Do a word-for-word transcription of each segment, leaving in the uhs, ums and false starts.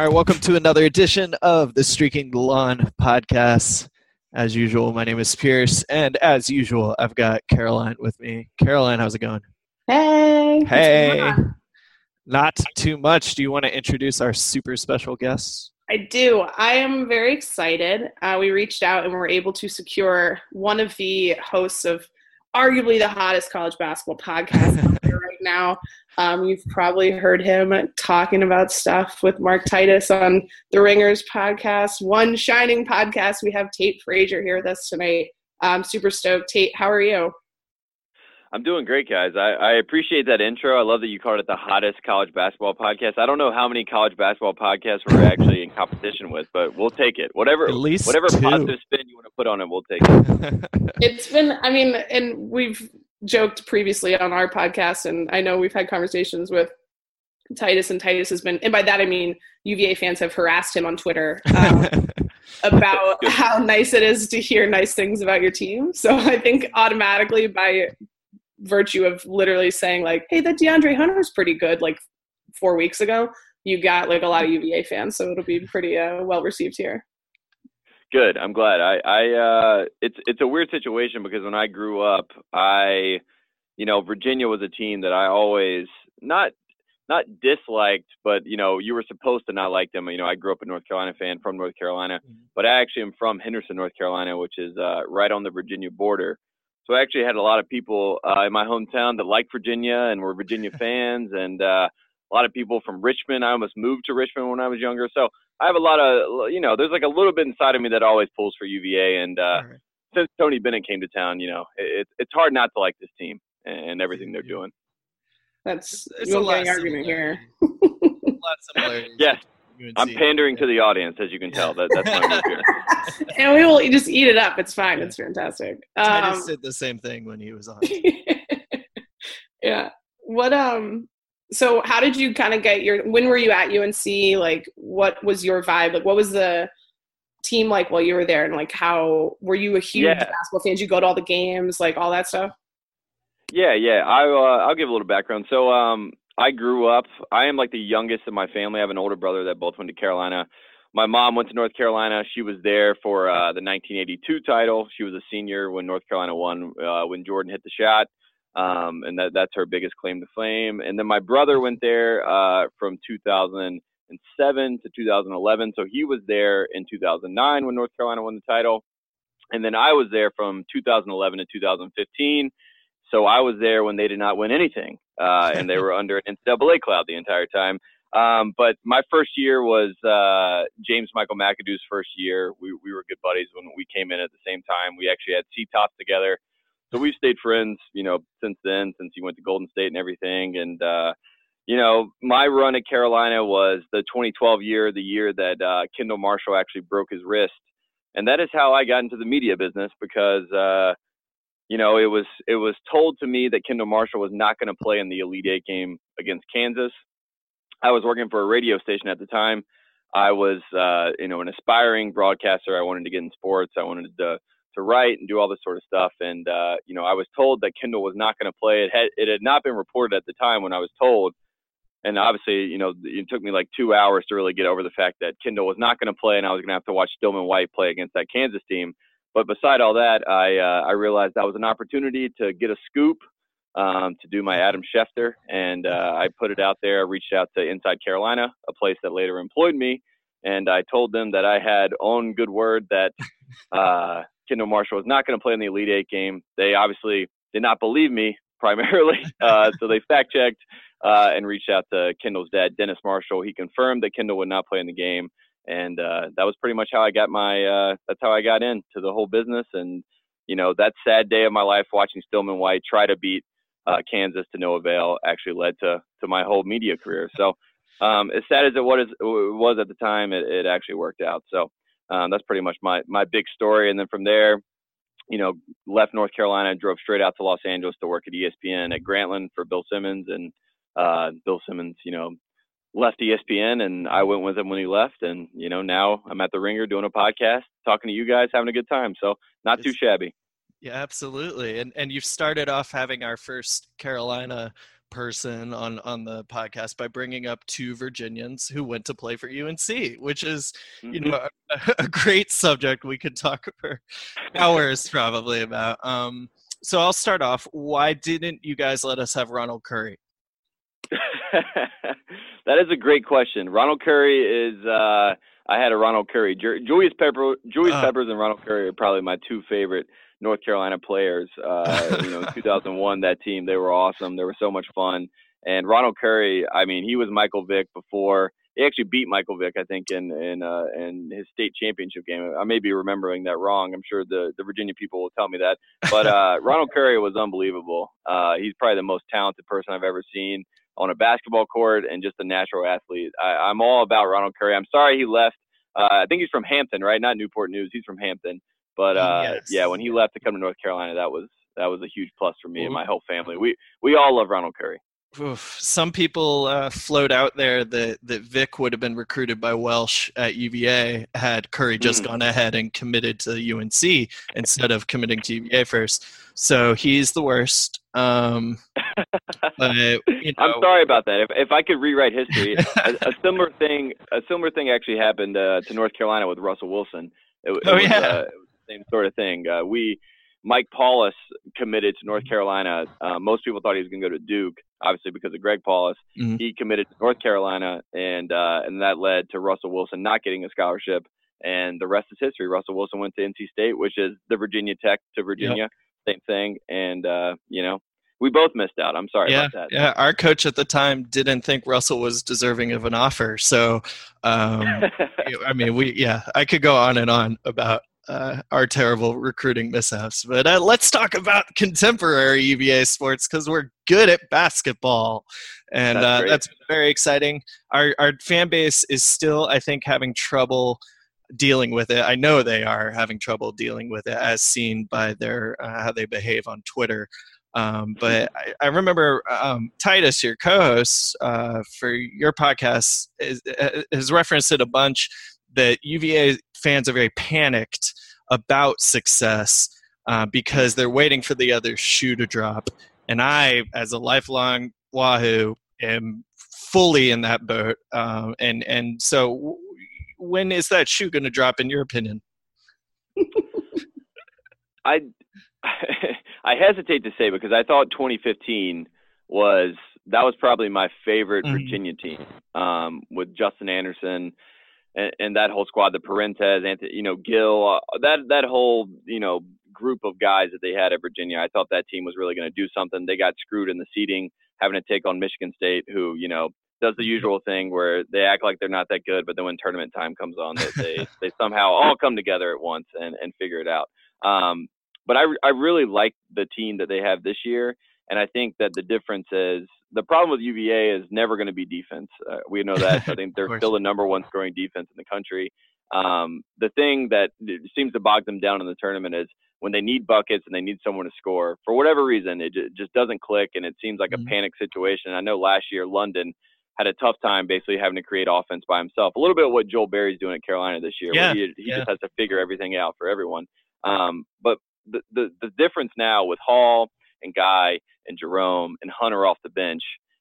All right, welcome to another edition of the Streaking the Lawn podcast. As usual, my name is Pierce, and as usual, I've got Caroline with me. Caroline, how's it going? Hey. Hey. Not too much. Do you want to introduce our super special guests? I do. I am very excited. Uh, we reached out and were able to secure one of the hosts of arguably the hottest college basketball podcast out there right now. Um, you've probably heard him talking about stuff with Mark Titus on the Ringers podcast, One Shining Podcast. We have Tate Frazier here with us tonight. I'm super stoked. Tate, how are you? I'm doing great, guys. I, I appreciate that intro. I love that you called it the hottest college basketball podcast. I don't know how many college basketball podcasts we're actually in competition with, but we'll take it. Whatever, At least whatever two. positive spin you want to put on it, we'll take it. It's been, I mean, and we've joked previously on our podcast, and I know we've had conversations with Titus, and Titus has been, and by that I mean U V A fans have harassed him on Twitter um, about how nice it is to hear nice things about your team. So I think automatically by virtue of literally saying like, hey, that DeAndre Hunter's pretty good, like four weeks ago, you got like a lot of U V A fans. So it'll be pretty uh, well received here. Good. I'm glad. I, I, uh, it's, it's a weird situation because when I grew up, I, you know, Virginia was a team that I always not, not disliked, but, you know, you were supposed to not like them. You know, I grew up a North Carolina fan from North Carolina, but I actually am from Henderson, North Carolina, which is uh, right on the Virginia border. So I actually had a lot of people uh, in my hometown that like Virginia and were Virginia fans, and uh, a lot of people from Richmond. I almost moved to Richmond when I was younger. So I have a lot of, you know, there's like a little bit inside of me that always pulls for U V A. And uh, right. Since Tony Bennett came to town, you know, it, it's hard not to like this team and everything they're doing. That's it's a lot argument here. A lot similar. Yes. I'm pandering to the audience, as you can tell. That that's my move here. And we will just eat it up. It's fine. Yeah. It's fantastic. Titus um, did the same thing when he was on. Yeah. What um. So how did you kind of get your? When were you at U N C? Like, what was your vibe? Like, what was the team like while you were there? And like, how were you a huge yeah. basketball fan? Did you go to all the games? Like all that stuff. Yeah, yeah. I uh, I'll give a little background. So um. I grew up, I am like the youngest of my family. I have an older brother that both went to Carolina. My mom went to North Carolina. She was there for uh, the nineteen eighty-two title. She was a senior when North Carolina won, uh, when Jordan hit the shot. Um, and that, that's her biggest claim to fame. And then my brother went there uh, from two thousand seven to two thousand eleven. So he was there in two thousand nine when North Carolina won the title. And then I was there from two thousand eleven to two thousand fifteen. So I was there when they did not win anything, uh, and they were under an N C double A cloud the entire time. Um, but my first year was uh, James Michael McAdoo's first year. We we were good buddies when we came in at the same time. We actually had C-tops together. So we've stayed friends, you know, since then, since he went to Golden State and everything. And, uh, you know, my run at Carolina was the twenty twelve year, the year that uh, Kendall Marshall actually broke his wrist. And that is how I got into the media business because uh, – You know, it was it was told to me that Kendall Marshall was not going to play in the Elite Eight game against Kansas. I was working for a radio station at the time. I was, uh, you know, an aspiring broadcaster. I wanted to get in sports. I wanted to to write and do all this sort of stuff. And, uh, you know, I was told that Kendall was not going to play. It had, it had not been reported at the time when I was told. And obviously, you know, it took me like two hours to really get over the fact that Kendall was not going to play and I was going to have to watch Stillman White play against that Kansas team. But beside all that, I uh, I realized that was an opportunity to get a scoop, um, to do my Adam Schefter, and uh, I put it out there. I reached out to Inside Carolina, a place that later employed me, and I told them that I had on good word that uh, Kendall Marshall was not going to play in the Elite Eight game. They obviously did not believe me primarily, uh, so they fact-checked uh, and reached out to Kendall's dad, Dennis Marshall. He confirmed that Kendall would not play in the game. And uh, that was pretty much how I got my, uh, that's how I got into the whole business. And, you know, that sad day of my life watching Stillman White try to beat uh, Kansas to no avail actually led to, to my whole media career. So um, as sad as it was, it was at the time, it, it actually worked out. So um, that's pretty much my, my big story. And then from there, you know, left North Carolina and drove straight out to Los Angeles to work at E S P N at Grantland for Bill Simmons. And uh, Bill Simmons, you know, left E S P N and I went with him when he left. And, you know, now I'm at the Ringer doing a podcast, talking to you guys, having a good time. So not too shabby. Yeah, absolutely. And and you've started off having our first Carolina person on, on the podcast by bringing up two Virginians who went to play for U N C, which is, you know, a, a great subject we could talk for hours probably about. Um, so I'll start off. Why didn't you guys let us have Ronald Curry? That is a great question. Ronald Curry is, uh, I had a Ronald Curry. Julius Pepper, Julius uh, Peppers and Ronald Curry are probably my two favorite North Carolina players. Uh, you know, in two thousand one, that team, they were awesome. They were so much fun. And Ronald Curry, I mean, he was Michael Vick before. He actually beat Michael Vick, I think, in in, uh, in his state championship game. I may be remembering that wrong. I'm sure the, the Virginia people will tell me that. But uh, Ronald Curry was unbelievable. Uh, he's probably the most talented person I've ever seen on a basketball court and just a natural athlete. I, I'm all about Ronald Curry. I'm sorry he left. Uh, I think he's from Hampton, right? Not Newport News. He's from Hampton. But uh, yes. yeah, when he left to come to North Carolina, that was that was a huge plus for me Ooh. and my whole family. We we all love Ronald Curry. Oof. Some people uh, float out there that, that Vic would have been recruited by Welsh at U V A had Curry just mm. gone ahead and committed to U N C instead of committing to U V A first. So he's the worst. Um, but, you know, I'm sorry about that. If if I could rewrite history, a, a similar thing a similar thing actually happened uh, to North Carolina with Russell Wilson. It, it oh was, yeah, uh, it was the same sort of thing. Uh, we. Mike Paulus committed to North Carolina. Uh, most people thought he was going to go to Duke, obviously because of Greg Paulus. Mm-hmm. He committed to North Carolina, and uh, and that led to Russell Wilson not getting a scholarship. And the rest is history. Russell Wilson went to N C State, which is the Virginia Tech to Virginia, yep. same thing. And, uh, you know, we both missed out. I'm sorry yeah, about that. Yeah, our coach at the time didn't think Russell was deserving of an offer. So, um, I mean, we yeah, I could go on and on about Uh, our terrible recruiting mishaps. But uh, let's talk about contemporary U V A sports because we're good at basketball. And that's, uh, that's very exciting. Our, our fan base is still, I think, having trouble dealing with it. I know they are having trouble dealing with it as seen by their uh, how they behave on Twitter. Um, but I, I remember um, Titus, your co-host uh, for your podcast, is, has referenced it a bunch that U V A fans are very panicked about success uh, because they're waiting for the other shoe to drop. And I, as a lifelong Wahoo, am fully in that boat. Um, and, and so when is that shoe going to drop, in your opinion? I I hesitate to say because I thought twenty fifteen was – that was probably my favorite mm-hmm. Virginia team um, with Justin Anderson – And, and that whole squad, the Parentes, Anthony, you know, Gill, uh, that that whole, you know, group of guys that they had at Virginia, I thought that team was really going to do something. They got screwed in the seeding, having to take on Michigan State, who, you know, does the usual thing where they act like they're not that good, but then when tournament time comes on, they they, they somehow all come together at once and, and figure it out. Um, but I, I really like the team that they have this year, and I think that the difference is, the problem with U V A is never going to be defense. Uh, we know that. I think they're still the number one scoring defense in the country. Um, the thing that seems to bog them down in the tournament is when they need buckets and they need someone to score. For whatever reason, it j- just doesn't click, and it seems like mm-hmm. a panic situation. I know last year London had a tough time basically having to create offense by himself. A little bit of what Joel Berry's doing at Carolina this year. Yeah, where he he yeah. just has to figure everything out for everyone. Um, but the, the the difference now with Hall and Guy and Jerome and Hunter off the bench,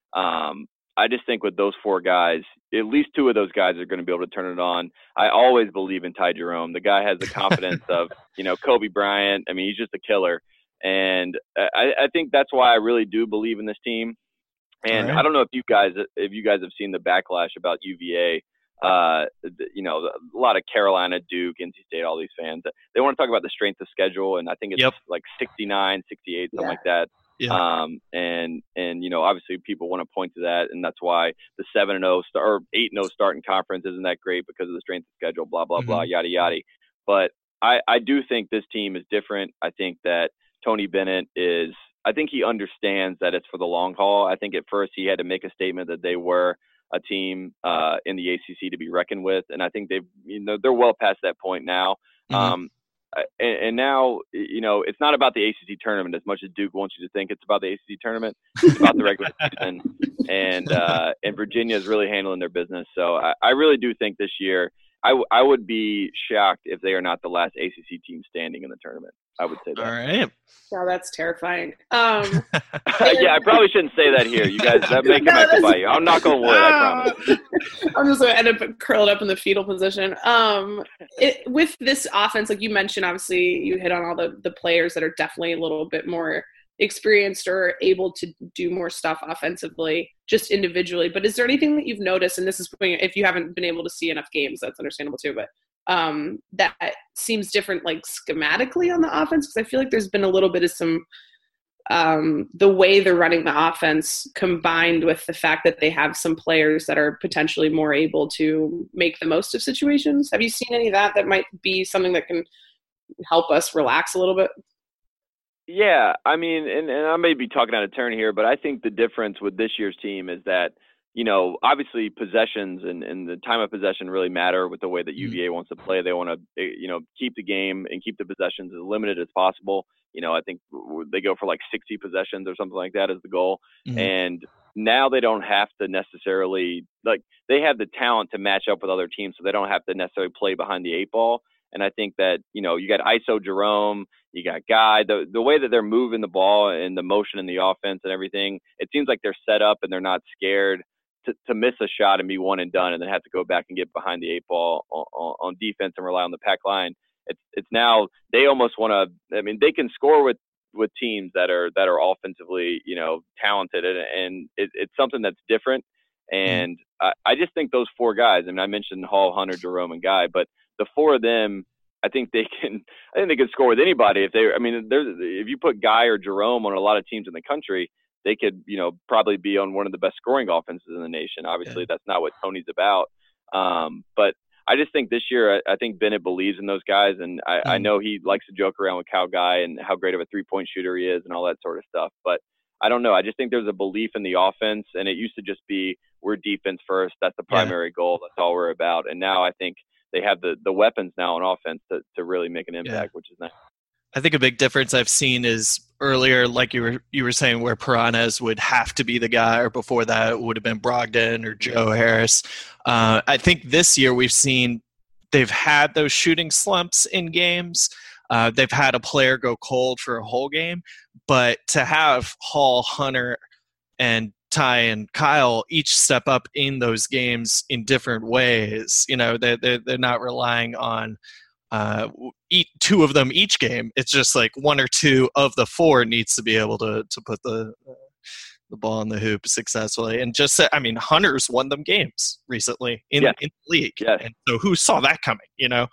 um, I just think with those four guys, at least two of those guys are going to be able to turn it on. I always believe in Ty Jerome. The guy has the confidence of, you know, Kobe Bryant. I mean, he's just a killer. And I, I think that's why I really do believe in this team. And right. I don't know if you guys, if you guys have seen the backlash about U V A. Uh, you know, a lot of Carolina, Duke, N C State, all these fans. They want to talk about the strength of schedule, and I think it's yep. like sixty-nine, sixty-eight, something yeah. like that. Yeah. Um, and, and, you know, obviously people want to point to that, and that's why the seven and oh start, or eight and oh start in conference isn't that great because of the strength of schedule, blah, blah, mm-hmm. blah, yada, yada. But I, I do think this team is different. I think that Tony Bennett is, I think he understands that it's for the long haul. I think at first he had to make a statement that they were a team uh, in the A C C to be reckoned with. And I think they've, you know, they're well past that point now. Mm-hmm. Um, and, and now, you know, it's not about the A C C tournament as much as Duke wants you to think it's about the A C C tournament. It's about the regular season. And, uh, and Virginia is really handling their business. So I, I really do think this year, I, w- I would be shocked if they are not the last A C C team standing in the tournament. I would say that. All right. Wow, that's terrifying. Um, yeah, I probably shouldn't say that here. You guys, that may come No, back to that's- bite you. I'm not going to wood, I promise. I'm just going to end up curled up in the fetal position. Um, it, with this offense, like you mentioned, obviously you hit on all the, the players that are definitely a little bit more experienced or able to do more stuff offensively, just individually. But is there anything that you've noticed, and this is if you haven't been able to see enough games, that's understandable too, but um, that seems different like schematically on the offense? Because I feel like there's been a little bit of some um, the way they're running the offense combined with the fact that they have some players that are potentially more able to make the most of situations. Have you seen any of that that might be something that can help us relax a little bit? Yeah, I mean, and, and I may be talking out of turn here, but I think the difference with this year's team is that, you know, obviously possessions and, and the time of possession really matter with the way that U V A wants to play. They want to, you know, keep the game and keep the possessions as limited as possible. You know, I think they go for like sixty possessions or something like that as the goal. Mm-hmm. And now they don't have to necessarily, like, they have the talent to match up with other teams, so they don't have to necessarily play behind the eight ball. And I think that, you know, you got I S O Jerome, you got Guy, the the way that they're moving the ball and the motion in the offense and everything, it seems like they're set up and they're not scared to, to miss a shot and be one and done and then have to go back and get behind the eight ball on, on defense and rely on the pack line. It's it's now they almost want to, I mean, they can score with, with teams that are that are offensively, you know, talented, and, and it, it's something that's different. And mm-hmm. I, I just think those four guys, I mean, I mentioned Hall, Hunter, Jerome, and Guy, but the four of them, I think they can. I think they can score with anybody if they. I mean, there's if you put Guy or Jerome on a lot of teams in the country, they could, you know, probably be on one of the best scoring offenses in the nation. Obviously, yeah. That's not what Tony's about. Um, but I just think this year, I, I think Bennett believes in those guys, and I, mm-hmm. I know he likes to joke around with Cal Guy and how great of a three-point shooter he is and all that sort of stuff. But I don't know. I just think there's a belief in the offense, and it used to just be we're defense first. That's the primary yeah. goal. That's all we're about. And now I think they have the, the weapons now on offense to, to really make an impact, yeah. which is nice. I think a big difference I've seen is earlier, like you were you were saying, where Piranez would have to be the guy, or before that it would have been Brogdon or Joe Harris. Uh, I think this year we've seen they've had those shooting slumps in games. Uh, they've had a player go cold for a whole game, but to have Hall, Hunter, and Ty and Kyle each step up in those games in different ways, you know, they're, they're, they're not relying on uh, eat two of them each game. It's just like one or two of the four needs to be able to to put the uh, the ball in the hoop successfully. And just, I mean, Hunter's won them games recently in, yes. in the league. Yes. And so who saw that coming, you know,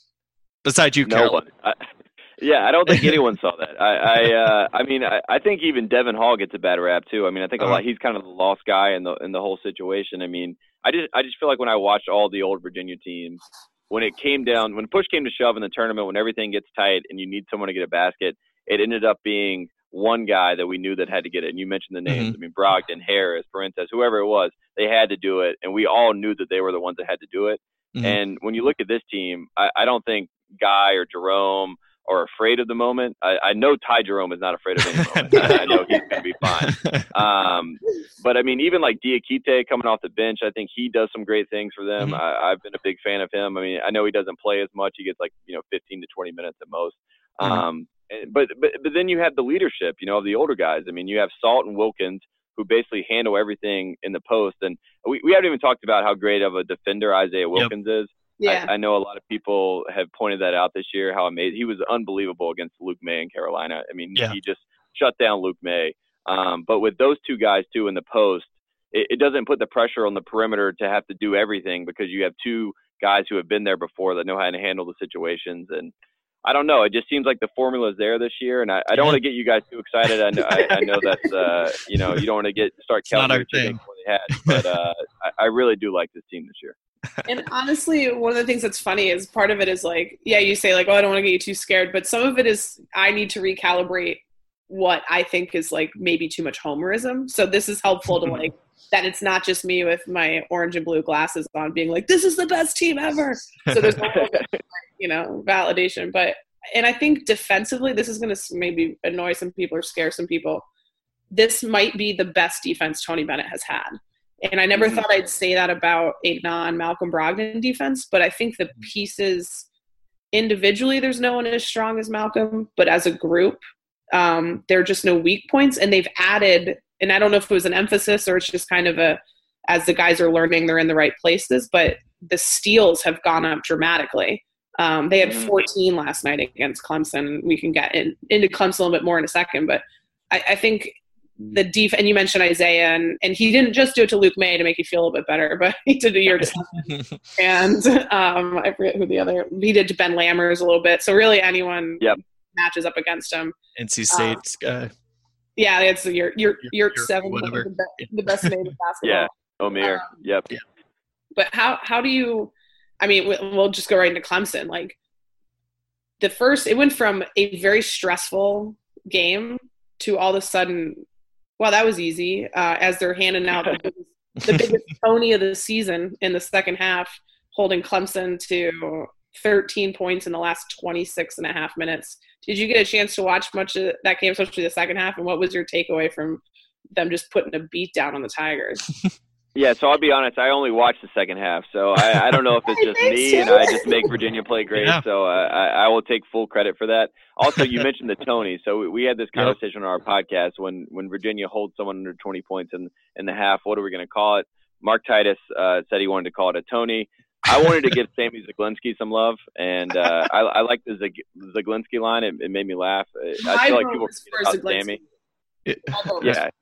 besides you, no Carol? One. I, yeah, I don't think anyone saw that. I I, uh, I mean, I, I think even Devin Hall gets a bad rap too. I mean, I think a lot, he's kind of the lost guy in the in the whole situation. I mean, I just I just feel like when I watched all the old Virginia teams, when it came down, when push came to shove in the tournament, when everything gets tight and you need someone to get a basket, it ended up being one guy that we knew that had to get it. And you mentioned the names. Mm-hmm. I mean, Brogdon, Harris, Parentes, whoever it was, they had to do it. And we all knew that they were the ones that had to do it. Mm-hmm. And when you look at this team, I, I don't think Guy or Jerome are afraid of the moment. I, I know Ty Jerome is not afraid of any moment. I, I know he's going to be fine. Um, but, I mean, even like Diakite coming off the bench, I think he does some great things for them. Mm-hmm. I, I've been a big fan of him. I mean, I know he doesn't play as much. He gets like, you know, fifteen to twenty minutes at most. Mm-hmm. Um, but, but but then you have the leadership, you know, of the older guys. I mean, you have Salt and Wilkins, who basically handle everything in the post. And we, we haven't even talked about how great of a defender Isaiah Wilkins yep. is. Yeah. I, I know a lot of people have pointed that out this year, how amazing. He was unbelievable against Luke May in Carolina. I mean, yeah. he just shut down Luke May. Um, but with those two guys, too, in the post, it, it doesn't put the pressure on the perimeter to have to do everything, because you have two guys who have been there before that know how to handle the situations. And I don't know. It just seems like the formula is there this year. And I, I don't want to get you guys too excited. I know, I, I know that's, uh, you know, you don't want to get start counting your chickens before they hatch. But uh, I, I really do like this team this year. And honestly, one of the things that's funny is part of it is like, yeah, you say like, oh, I don't want to get you too scared. But some of it is I need to recalibrate what I think is like maybe too much homerism. So this is helpful to like that it's not just me with my orange and blue glasses on being like, this is the best team ever. So there's a little bit of, you know, validation. But and I think defensively, this is going to maybe annoy some people or scare some people. This might be the best defense Tony Bennett has had. And I never Mhm. thought I'd say that about a non-Malcolm Brogdon defense, but I think the pieces individually, there's no one as strong as Malcolm, but as a group, um, there are just no weak points. And they've added, and I don't know if it was an emphasis or it's just kind of a, as the guys are learning, they're in the right places, but the steals have gone up dramatically. Um, they had Mhm. fourteen last night against Clemson. We can get in, into Clemson a little bit more in a second, but I, I think the def and you mentioned Isaiah, and, and he didn't just do it to Luke May to make you feel a little bit better, but he did to your and um, I forget who the other he did to Ben Lammers a little bit. So really, anyone Yep. matches up against him. N C State's guy. Yeah, it's your your your Your- seven, whatever. the, be- the best name of basketball. Yeah. Omer. Um, Yep. yeah. But how how do you? I mean, we- we'll just go right into Clemson. Like the first, it went from a very stressful game to all of a sudden, wow, that was easy. Uh, as they're handing out the biggest, the biggest pony of the season in the second half, holding Clemson to thirteen points in the last twenty-six and a half minutes. Did you get a chance to watch much of that game, especially the second half? And what was your takeaway from them just putting a beat down on the Tigers? Yeah, so I'll be honest. I only watched the second half, so I, I don't know if it's just me and I just make Virginia play great. Yeah. So uh, I, I will take full credit for that. Also, you mentioned the Tony. So we, we had this Yep. conversation on our podcast when when Virginia holds someone under twenty points in in the half. What are we going to call it? Mark Titus uh, said he wanted to call it a Tony. I wanted to give Sammy Zaglinski some love, and uh, I, I like the Zag- Zaglinski line. It, it made me laugh. I My feel like vote people was forget for about Zaglinski. Sammy. It- My vote was- Yeah.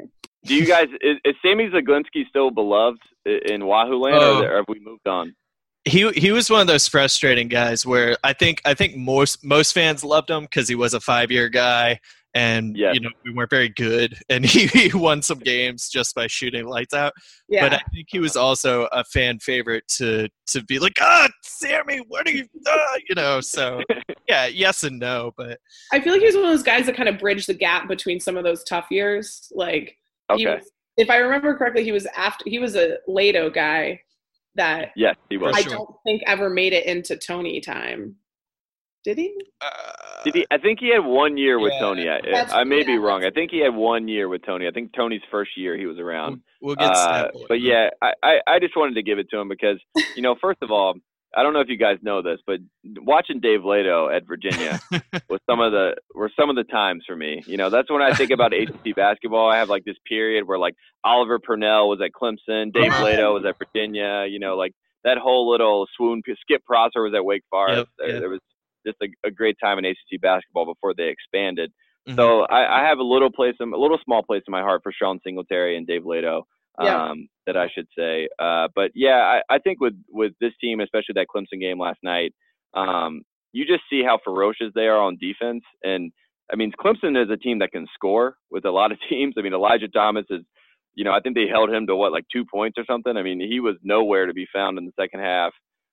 Do you guys is, is Sammy Zaglinski still beloved i- in Wahoo Land, Oh. or, or have we moved on? he he was one of those frustrating guys where I think I think most most fans loved him because he was a five year guy, and Yes. you know we weren't very good, and he, he won some games just by shooting lights out. yeah. But I think he was also a fan favorite to to be like, ah, Sammy, what are you, ah, you know? So yeah, yes and no, but I feel like he was one of those guys that kind of bridged the gap between some of those tough years. Like, he Okay. was, if I remember correctly, he was after he was a Lato guy that Yes, he was. I sure. don't think ever made it into Tony time. Did he? uh, Did he? I think he had one year with Yeah. Tony. I, That's- I may be yeah, wrong. I that's- think he had one year with Tony. I think Tony's first year he was around. we'll, we'll get Uh, Stat Boy. but yeah, I, I, I just wanted to give it to him because, you know, first of all, I don't know if you guys know this, but watching Dave Lato at Virginia was some of the were some of the times for me. You know, that's when I think about A C C basketball. I have like this period where like Oliver Purnell was at Clemson, Dave Uh-huh. Lato was at Virginia. You know, like that whole little swoon. Skip Prosser was at Wake Forest. Yep, there, yep. there was just a, a great time in A C C basketball before they expanded. Mhm. So I, I have a little place, in, a little small place in my heart for Sean Singletary and Dave Lato. Yeah. Um, that I should say. Uh, but yeah, I, I think with, with this team, especially that Clemson game last night, um, you just see how ferocious they are on defense. And I mean, Clemson is a team that can score with a lot of teams. I mean, Elijah Thomas is, you know, I think they held him to what, like two points or something. I mean, he was nowhere to be found in the second half.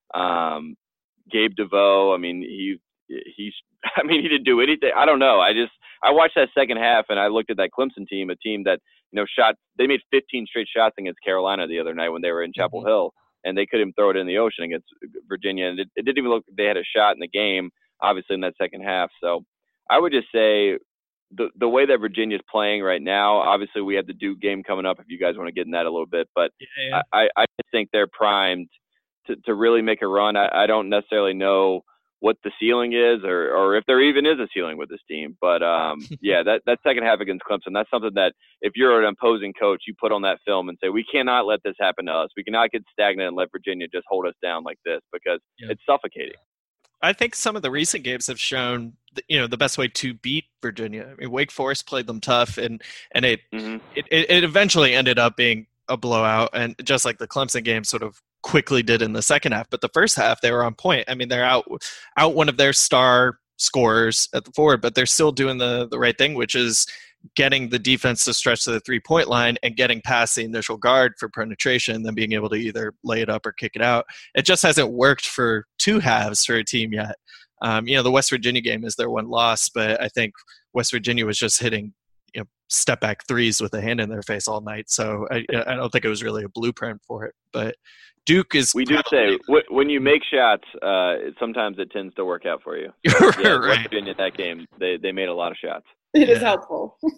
Um, Gabe DeVoe, I mean, he, he's, I mean, he didn't do anything. I don't know. I just, I watched that second half and I looked at that Clemson team, a team that, you know, shot, they made fifteen straight shots against Carolina the other night when they were in Chapel Mhm. Hill, and they couldn't throw it in the ocean against Virginia. And it, it didn't even look like they had a shot in the game, obviously, in that second half. So I would just say the the way that Virginia's playing right now, obviously we have the Duke game coming up if you guys want to get in that a little bit, but Yeah, yeah. I, I, I just think they're primed to, to really make a run. I, I don't necessarily know what the ceiling is or, or if there even is a ceiling with this team. But, um, yeah, that, that second half against Clemson, that's something that if you're an opposing coach, you put on that film and say, we cannot let this happen to us. We cannot get stagnant and let Virginia just hold us down like this because Yeah. it's suffocating. I think some of the recent games have shown, th- you know, the best way to beat Virginia. I mean, Wake Forest played them tough, and and it Mm-hmm. it, it it eventually ended up being a blowout, and just like the Clemson game sort of quickly did in the second half. But the first half, they were on point. I mean, they're out out one of their star scorers at the forward, but they're still doing the the right thing, which is getting the defense to stretch to the three-point line and getting past the initial guard for penetration, then being able to either lay it up or kick it out. It just hasn't worked for two halves for a team yet. Um, you know, the West Virginia game is their one loss, but I think West Virginia was just hitting, you know, step-back threes with a hand in their face all night. So I, I don't think it was really a blueprint for it. But Duke is We do say wh- when you make shots, uh, it- sometimes it tends to work out for you. Yeah, West right. Virginia that game, they they made a lot of shots. It is Yeah. helpful.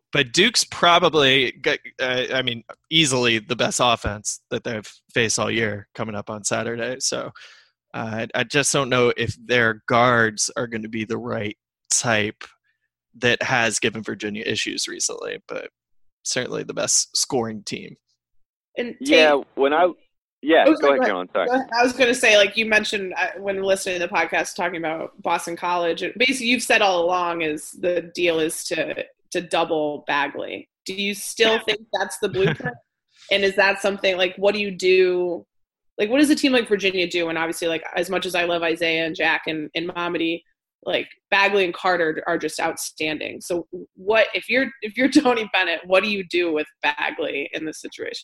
but Duke's probably, uh, I mean, easily the best offense that they've faced all year coming up on Saturday. So uh, I just don't know if their guards are going to be the right type that has given Virginia issues recently, but certainly the best scoring team. And Tate, yeah, when I yeah, oh, go sorry, ahead, Caroline. Sorry. Go ahead. I was going to say, like you mentioned uh, when listening to the podcast talking about Boston College, and basically you've said all along is the deal is to to double Bagley. Do you still think that's the blueprint? And is that something like what do you do? Like what does a team like Virginia do? And obviously, like as much as I love Isaiah and Jack and, and Mamadi, like Bagley and Carter are just outstanding. So what if you're if you're Tony Bennett, what do you do with Bagley in this situation?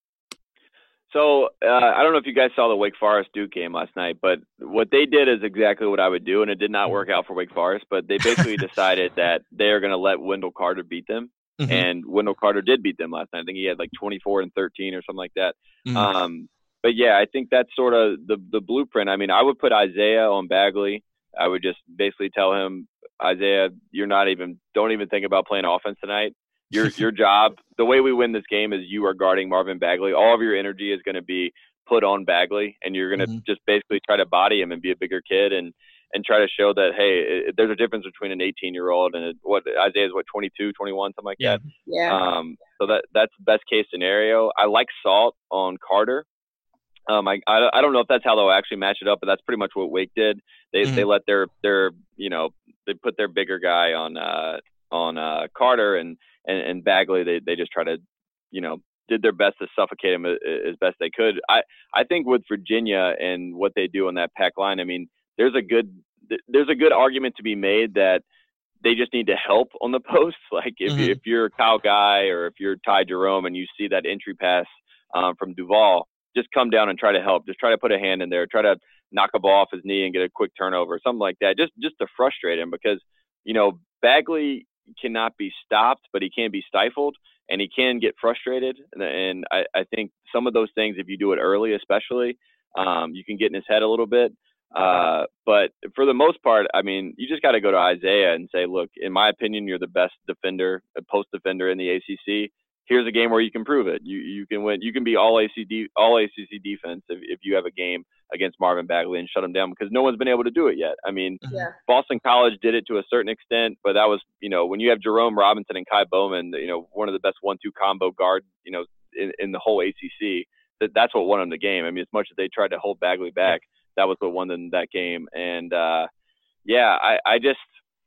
So uh, I don't know if you guys saw the Wake Forest Duke game last night, but what they did is exactly what I would do, and it did not work out for Wake Forest. But they basically decided that they are going to let Wendell Carter beat them, mm-hmm. and Wendell Carter did beat them last night. I think he had like twenty-four and thirteen or something like that. Mm-hmm. Um, but yeah, I think that's sort of the the blueprint. I mean, I would put Isaiah on Bagley. I would just basically tell him, Isaiah, you're not even don't even think about playing offense tonight. Your your job, the way we win this game is you are guarding Marvin Bagley. All of your energy is going to be put on Bagley, and you're going to mm-hmm. just basically try to body him and be a bigger kid and, and try to show that, hey, it, there's a difference between an eighteen-year-old and a, what Isaiah's, what, twenty-two, twenty-one, something like yeah. that. Yeah. Um, so that that's best case scenario. I like Salt on Carter. Um, I, I I don't know if that's how they'll actually match it up, but that's pretty much what Wake did. They mm-hmm. they let their their you know they put their bigger guy on uh on uh Carter and. And, and Bagley, they, they just try to, you know, did their best to suffocate him as, as best they could. I, I think with Virginia and what they do on that pack line, I mean, there's a good there's a good argument to be made that they just need to help on the post. Like if mm-hmm. if you're Kyle Guy or if you're Ty Jerome and you see that entry pass um, from Duval, just come down and try to help. Just try to put a hand in there. Try to knock a ball off his knee and get a quick turnover, something like that. Just just to frustrate him because you know Bagley cannot be stopped, but he can be stifled and he can get frustrated. And, and I, I think some of those things, if you do it early, especially, um, you can get in his head a little bit. Uh, but for the most part, I mean, you just got to go to Isaiah and say, look, in my opinion, you're the best defender, post defender in the A C C. Here's a game where you can prove it. You you can win. You can be all A C C all A C C defense if, if you have a game against Marvin Bagley and shut him down because no one's been able to do it yet. I mean, yeah. Boston College did it to a certain extent, but that was you know when you have Jerome Robinson and Kai Bowman, you know one of the best one two combo guard you know in, in the whole A C C. That that's what won them the game. I mean, as much as they tried to hold Bagley back, that was what won them that game. And uh, yeah, I I just.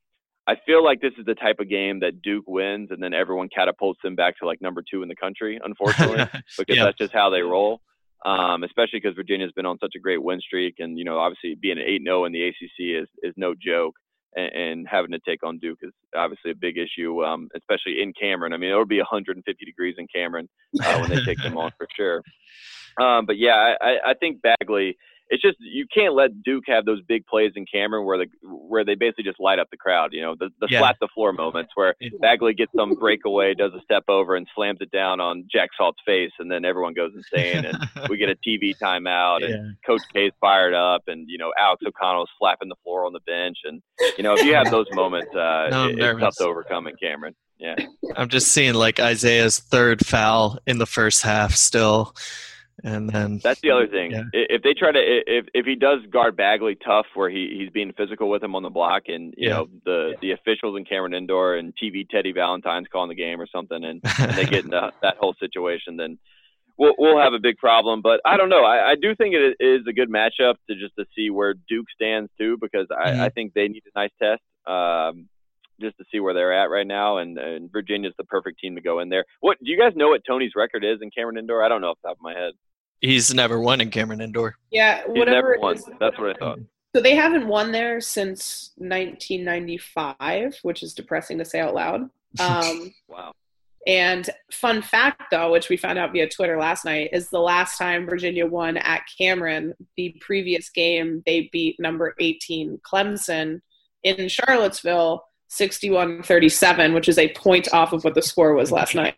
I feel like this is the type of game that Duke wins and then everyone catapults them back to like number two in the country, unfortunately, because yeah. that's just how they roll. Um, especially because Virginia's been on such a great win streak. And, you know, obviously being an eight and oh in the A C C is, is no joke. And, and having to take on Duke is obviously a big issue, um, especially in Cameron. I mean, it'll be one hundred fifty degrees in Cameron uh, when they take them on for sure. Um, but, yeah, I, I think Bagley – it's just you can't let Duke have those big plays in Cameron where the where they basically just light up the crowd. You know, the, the yeah. slap the floor moments where Bagley gets some breakaway, does a step over, and slams it down on Jack Salt's face, and then everyone goes insane, and we get a T V timeout, yeah. and Coach K's fired up, and you know Alex O'Connell's slapping the floor on the bench, and you know if you have those moments, uh, no, it, it's tough to overcome in Cameron. Yeah, I'm just seeing like Isaiah's third foul in the first half still. And then that's the other thing. Yeah. If they try to, if if he does guard Bagley tough, where he, he's being physical with him on the block, and you yeah. know the yeah. the officials in Cameron Indoor and T V Teddy Valentine's calling the game or something, and, and they get into that whole situation, then we'll we'll have a big problem. But I don't know. I, I do think it is a good matchup to just to see where Duke stands too, because I, mm-hmm. I think they need a nice test. Um, just to see where they're at right now, and, and Virginia's the perfect team to go in there. What do you guys know what Tony's record is in Cameron Indoor? I don't know off the top of my head. He's never won in Cameron Indoor. Yeah, He's whatever never it won. is. That's what I thought. So they haven't won there since nineteen ninety-five, which is depressing to say out loud. Um, wow. And fun fact, though, which we found out via Twitter last night, is the last time Virginia won at Cameron, the previous game, they beat number eighteen Clemson in Charlottesville, sixty-one thirty-seven, which is a point off of what the score was last night.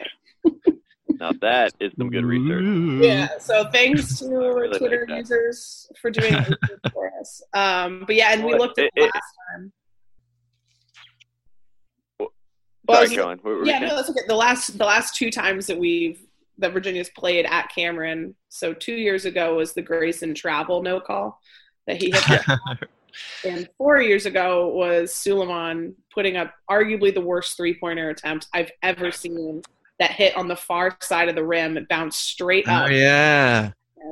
Now that is some good research. Yeah, so thanks to our Twitter users for doing research for us. Um, but yeah, and we looked at it, the it, last time. Sorry, John. Yeah, no, that's okay. The last the last two times that we've that Virginia's played at Cameron. So two years ago was the Grayson Travel no call that he hit. And four years ago was Suleiman putting up arguably the worst three-pointer attempt I've ever seen that hit on the far side of the rim. It bounced straight up. Oh, yeah.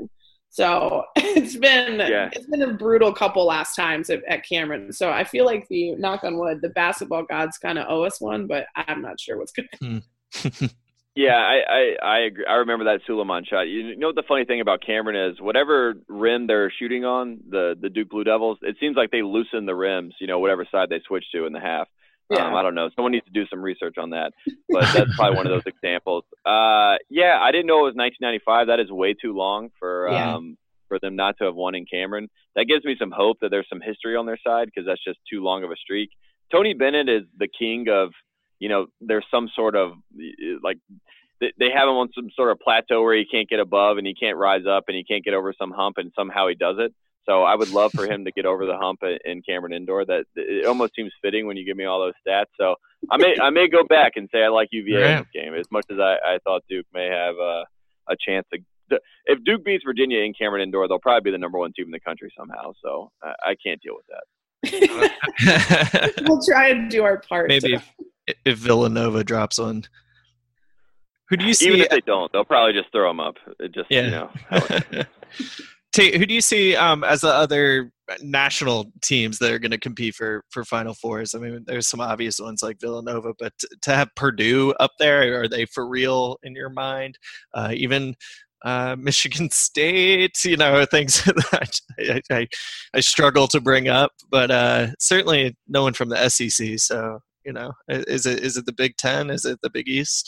So it's been yeah. it's been a brutal couple last times at, at Cameron. So I feel like the knock on wood, the basketball gods kind of owe us one, but I'm not sure what's going to happen. Yeah, I, I, I agree. I remember that Suleiman shot. You know what the funny thing about Cameron is? Whatever rim they're shooting on, the, the Duke Blue Devils, it seems like they loosen the rims, you know, whatever side they switch to in the half. Yeah. Um, I don't know. Someone needs to do some research on that. But that's probably one of those examples. Uh, yeah, I didn't know it was nineteen ninety-five. That is way too long for yeah. um, for them not to have won in Cameron. That gives me some hope that there's some history on their side because that's just too long of a streak. Tony Bennett is the king of, you know, there's some sort of, like, they have him on some sort of plateau where he can't get above and he can't rise up and he can't get over some hump, and somehow he does it. So I would love for him to get over the hump in Cameron Indoor. That it almost seems fitting when you give me all those stats. So I may I may go back and say I like U V A right. in this game as much as I, I thought Duke may have a, a chance to. If Duke beats Virginia in Cameron Indoor, they'll probably be the number one team in the country somehow. So I, I can't deal with that. We'll try and do our part. Maybe if, if Villanova drops on. Who do you see? Even if they don't, they'll probably just throw them up. It just, yeah. you know. Tate, who do you see um, as the other national teams that are going to compete for, for Final Fours? I mean, there's some obvious ones like Villanova, but t- to have Purdue up there, are they for real in your mind? Uh, even uh, Michigan State, you know, things that I, I, I struggle to bring up, but uh, certainly no one from the S E C. So, you know, is it is it the Big Ten? Is it the Big East?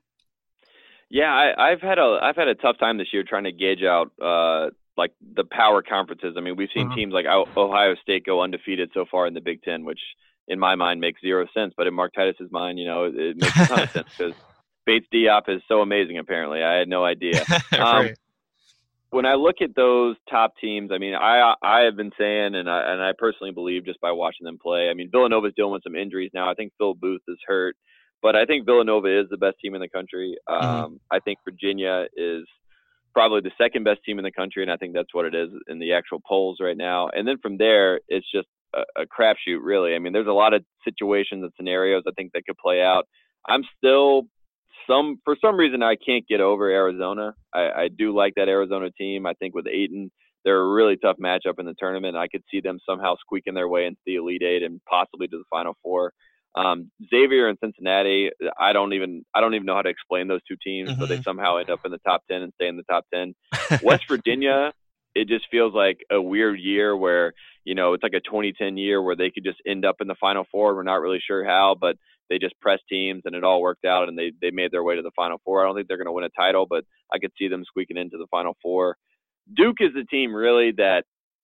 Yeah, I, I've had a I've had a tough time this year trying to gauge out uh, like the power conferences. I mean, we've seen uh-huh. teams like Ohio State go undefeated so far in the Big Ten, which in my mind makes zero sense. But in Mark Titus's mind, you know, it, it makes a ton of sense because Bates Diop is so amazing. Apparently, I had no idea. right. um, when I look at those top teams, I mean, I I have been saying, and I and I personally believe just by watching them play. I mean, Villanova's dealing with some injuries now. I think Phil Booth is hurt. But I think Villanova is the best team in the country. Um, mm-hmm. I think Virginia is probably the second best team in the country, and I think that's what it is in the actual polls right now. And then from there, it's just a, a crapshoot, really. I mean, there's a lot of situations and scenarios I think that could play out. I'm still some for some reason I can't get over Arizona. I, I do like that Arizona team. I think with Ayton, they're a really tough matchup in the tournament. I could see them somehow squeaking their way into the Elite Eight and possibly to the Final Four. Um, Xavier and Cincinnati, I don't even I don't even know how to explain those two teams, mm-hmm. but they somehow end up in the top ten and stay in the top ten. West Virginia, it just feels like a weird year where, you know, it's like a twenty ten year where they could just end up in the Final Four. We're not really sure how, but they just pressed teams and it all worked out and they, they made their way to the Final Four. I don't think they're going to win a title, but I could see them squeaking into the Final Four. Duke is the team really that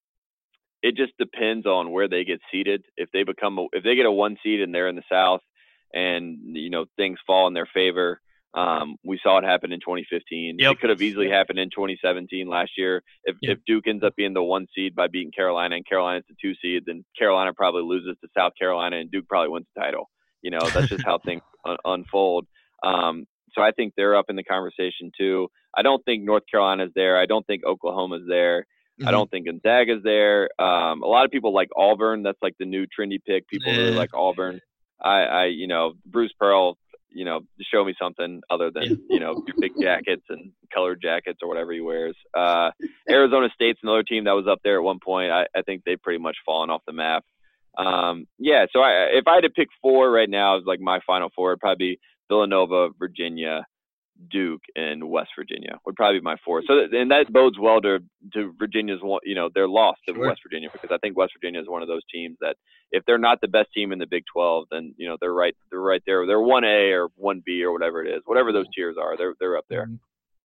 it just depends on where they get seated. If they become, a, if they get a one seed and they're in the South, and you know things fall in their favor, um, we saw it happen in twenty fifteen. Yep. It could have easily happened in twenty seventeen last year. If yep. if Duke ends up being the one seed by beating Carolina, and Carolina's the two seed, then Carolina probably loses to South Carolina, and Duke probably wins the title. You know, that's just how things un- unfold. Um, so I think they're up in the conversation too. I don't think North Carolina's there. I don't think Oklahoma's there. Mm-hmm. I don't think Gonzaga's there. Um, a lot of people like Auburn. That's like the new trendy pick. People yeah. really like Auburn. I, I, you know, Bruce Pearl, you know, show me something other than, yeah. you know, your big jackets and colored jackets or whatever he wears. Uh, Arizona State's another team that was up there at one point. I, I think they've pretty much fallen off the map. Um, yeah, so I, if I had to pick four right now, it's like my final four, it'd probably be Villanova, Virginia, Duke, and West Virginia would probably be my four. So, and that bodes well to to Virginia's, you know, their loss to sure. West Virginia, because I think West Virginia is one of those teams that if they're not the best team in the Big twelve, then you know they're right, they're right there. They're one A or one B or whatever it is, whatever those tiers are. They're they're up there.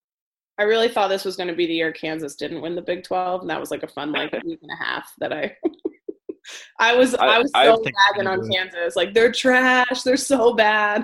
I really thought this was going to be the year Kansas didn't win the Big twelve, and that was like a fun like week and a half that I. I was I, I was so ragging on Kansas, like they're trash, they're so bad.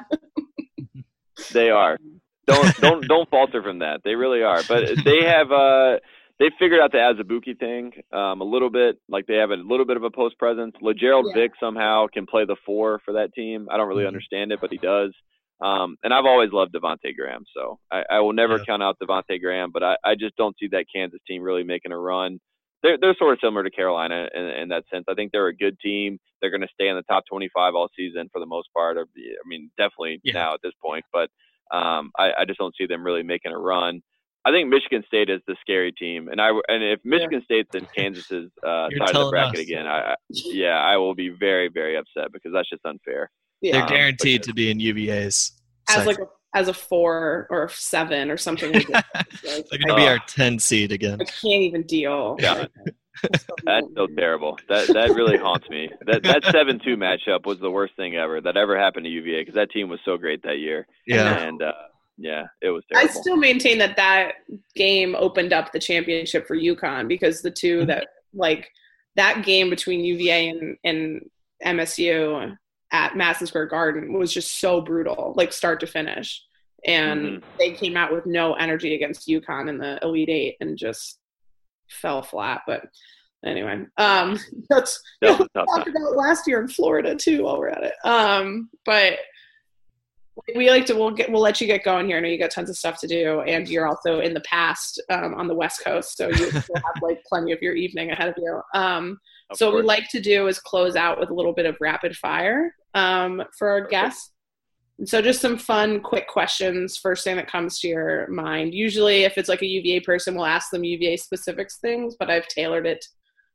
They are. Don't don't don't falter from that. They really are. But they have uh they figured out the Azubuike thing um, a little bit. Like they have a little bit of a post presence. LeGerald Yeah. Vick somehow can play the four for that team. I don't really Mhm. understand it, but he does. Um, and I've always loved Devontae Graham, so I, I will never Yeah. count out Devontae Graham. But I, I just don't see that Kansas team really making a run. They're they're sort of similar to Carolina in, in that sense. I think they're a good team. They're going to stay in the top twenty-five all season for the most part. Or, I mean, definitely Yeah. now at this point. But um, I, I just don't see them really making a run. I think Michigan State is the scary team, and I and if Michigan yeah. State's in Kansas's uh, side of the bracket us. again, I, I yeah, I will be very very upset because that's just unfair. Yeah. They're guaranteed um, to be in U V A's as section. like a, as a four or a seven or something. Like that. Like, They're going to be our ten seed again. I can't even deal. Yeah. That's so terrible. That that really haunts me. That that seven two matchup was the worst thing ever that ever happened to U V A because that team was so great that year. Yeah, and uh, yeah, it was terrible. I still maintain that that game opened up the championship for UConn because the two mm-hmm. that like that game between U V A and, and M S U at Madison Square Garden was just so brutal, like start to finish. And mm-hmm. they came out with no energy against UConn in the Elite Eight and just fell flat. But anyway, um, let's you know, talk about last year in Florida too while we're at it. Um, but we like to we'll get we'll let you get going here. I know you got tons of stuff to do, and you're also in the past um, on the West Coast, so you still have like plenty of your evening ahead of you. Um, of so course. What we like to do is close out with a little bit of rapid fire um, for our guests. So just some fun, quick questions. First thing that comes to your mind. Usually, if it's like a U V A person, we'll ask them U V A specifics things, but I've tailored it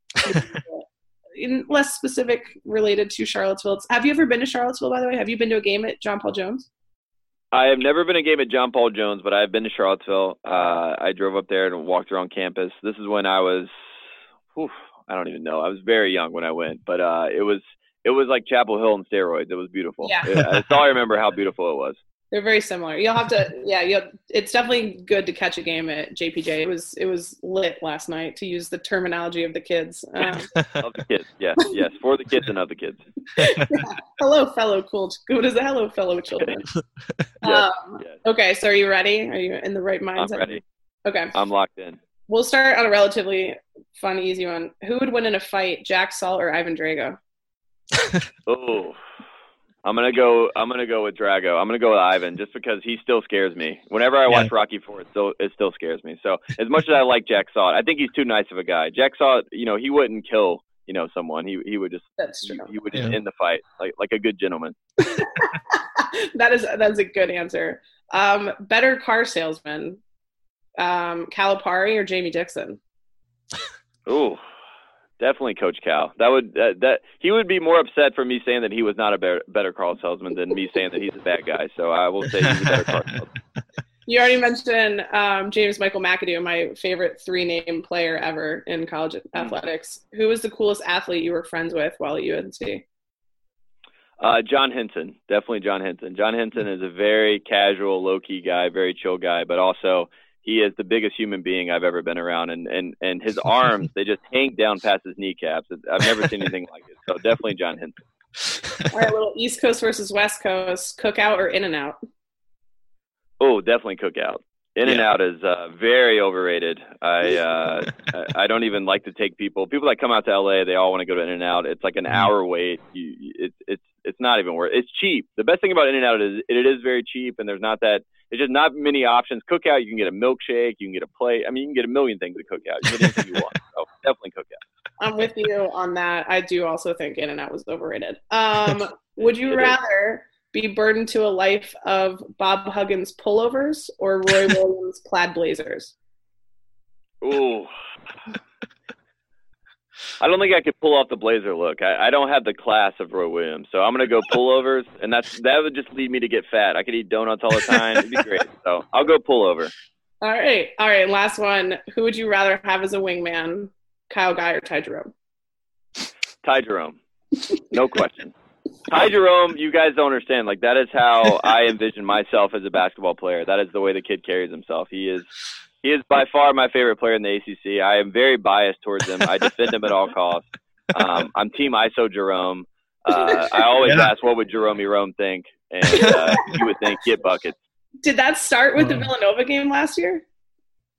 in less specific related to Charlottesville. Have you ever been to Charlottesville, by the way? Have you been to a game at John Paul Jones? I have never been to a game at John Paul Jones, but I've been to Charlottesville. Uh, I drove up there and walked around campus. This is when I was, whew, I don't even know. I was very young when I went, but uh, it was it was like Chapel Hill on steroids. It was beautiful. Yeah. That's all I remember how beautiful it was. They're very similar. You'll have to, yeah. You'll, it's definitely good to catch a game at J P J. It was, it was lit last night, to use the terminology of the kids. Um, of the kids, yes, yes, for the kids and of the kids. Yeah. Hello, fellow cool. What is a hello, fellow children? yes, um, yes. Okay, so are you ready? Are you in the right mindset? I'm ready. Okay, I'm locked in. We'll start on a relatively fun, easy one. Who would win in a fight, Jack Salt or Ivan Drago? Oh. I'm gonna go. I'm gonna go with Drago. I'm gonna go with Ivan just because he still scares me. Whenever I watch yeah. Rocky Four, it still it still scares me. So as much as I like Jack Salt, I think he's too nice of a guy. Jack Salt, you know, he wouldn't kill you know someone. He he would just That's true. He, he would just yeah. end the fight like like a good gentleman. that is that's a good answer. Um, better car salesman, um, Calipari or Jamie Dixon? Ooh. Definitely Coach Cal. That would uh, that he would be more upset for me saying that he was not a better, better car salesman than me saying that he's a bad guy. So I will say he's a better car salesman. You already mentioned um, James Michael McAdoo, my favorite three-name player ever in college athletics. Mm-hmm. Who was the coolest athlete you were friends with while at U N C? Uh, John Henson. Definitely John Henson. John Henson is a very casual, low-key guy, very chill guy, but also he is the biggest human being I've ever been around, and, and, and his arms, they just hang down past his kneecaps. I've never seen anything like it. So definitely John Henson. All right, a little East Coast versus West Coast, Cookout or In-N-Out? Oh, definitely Cookout. In-N-Out yeah. is uh, very overrated. I uh, I don't even like to take people. People that come out to L A, they all want to go to In-N-Out. It's like an hour wait. You, it's it's it's not even worth it. It's cheap. The best thing about In-N-Out is it is very cheap, and there's not that – there's just not many options. Cookout, you can get a milkshake, you can get a plate. I mean, you can get a million things at Cookout. You can get anything you want. So definitely Cookout. I'm with you on that. I do also think In-N-Out was overrated. Um, would you rather be burdened to a life of Bob Huggins pullovers or Roy Williams plaid blazers? Ooh. I don't think I could pull off the blazer look. I, I don't have the class of Roy Williams, so I'm going to go pullovers, and that's that would just lead me to get fat. I could eat donuts all the time. It'd be great. So I'll go pullover. All right. All right, last one. Who would you rather have as a wingman, Kyle Guy or Ty Jerome? Ty Jerome. No question. Ty Jerome, you guys don't understand. Like, that is how I envision myself as a basketball player. That is the way the kid carries himself. He is – He is by far my favorite player in the A C C. I am very biased towards him. I defend him at all costs. Um, I'm Team I S O Jerome. Uh, I always yeah. ask, what would Jerome Jerome think? And uh, he would think, get buckets. Did that start with the Villanova game last year?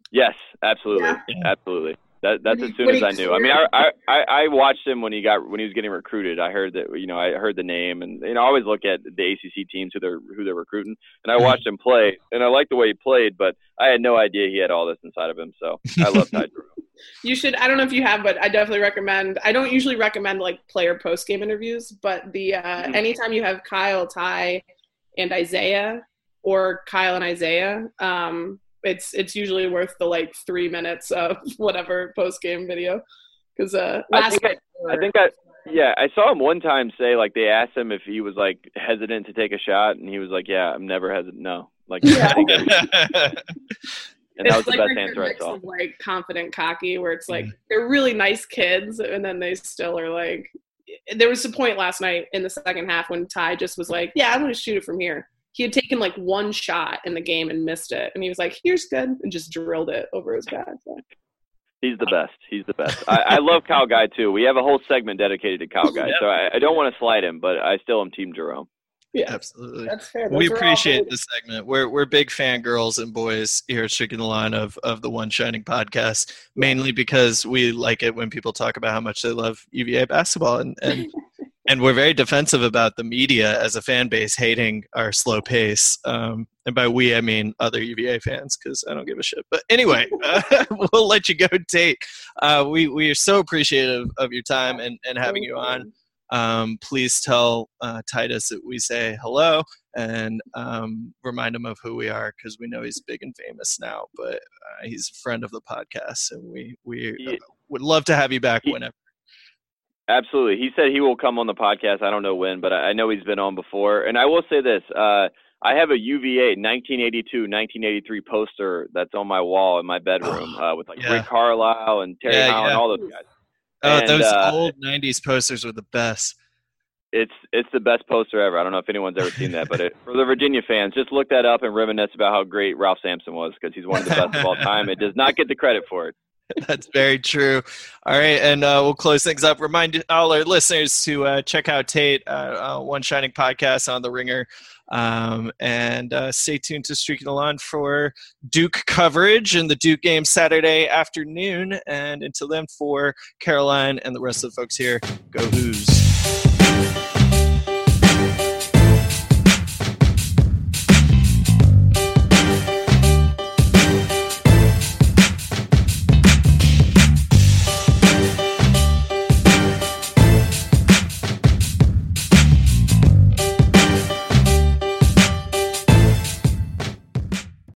Yes, absolutely, Yeah. absolutely. That that's as soon When as he I knew. I mean, I, I I watched him when he got when he was getting recruited. I heard that you know I heard the name, and you know I always look at the A C C teams who they're who they're recruiting, and I watched him play, and I liked the way he played, but I had no idea he had all this inside of him. So I love Ty Jerome. You should. I don't know if you have, but I definitely recommend. I don't usually recommend like player post game interviews, but the uh, mm-hmm. anytime you have Kyle, Ty, and Isaiah, or Kyle and Isaiah. Um, It's it's usually worth the like three minutes of whatever post game video, because uh, last I think I, I think I yeah I saw him one time say like they asked him if he was like hesitant to take a shot, and he was like, yeah, I'm never hesitant. No, like yeah. and that it's was the like best a answer I mix saw. Of, like confident, cocky, where it's like they're really nice kids, and then they still are like. There was a point last night in the second half when Ty just was like, yeah, I'm going to shoot it from here. He had taken like one shot in the game and missed it. And he was like, here's good. And just drilled it over his back. So. He's the best. He's the best. I, I love Kyle Guy too. We have a whole segment dedicated to Kyle Guy. So I, I don't want to slight him, but I still am Team Jerome. Yeah, absolutely. That's fair. Those we appreciate this segment. We're we're big fangirls and boys here at Streaking the Line of, of the One Shining podcast, mainly because we like it when people talk about how much they love U V A basketball. And, and And we're very defensive about the media as a fan base hating our slow pace. Um, and by we, I mean other U V A fans, because I don't give a shit. But anyway, uh, we'll let you go, Tate. Uh, we, we are so appreciative of your time and, and having you on. Um, please tell uh, Titus that we say hello and um, remind him of who we are, because we know he's big and famous now. But uh, he's a friend of the podcast, and we, we uh, would love to have you back whenever. Absolutely. He said he will come on the podcast. I don't know when, but I know he's been on before. And I will say this. Uh, I have a U V A nineteen eighty-two, nineteen eighty-three poster that's on my wall in my bedroom uh, with like yeah. Rick Carlisle and Terry yeah, Howell yeah. and all those guys. Oh, and, those uh, old nineties posters were the best. It's it's the best poster ever. I don't know if anyone's ever seen that, but it, for the Virginia fans, just look that up and reminisce about how great Ralph Sampson was, because he's one of the best of all time. It does not get the credit for it. That's very true. All right, and uh, we'll close things up. Remind all our listeners to uh, check out Tate, uh, uh, One Shining Podcast on The Ringer, um, and uh, stay tuned to Streaking the Line for Duke coverage and the Duke game Saturday afternoon. And until then, for Caroline and the rest of the folks here, go Hoos.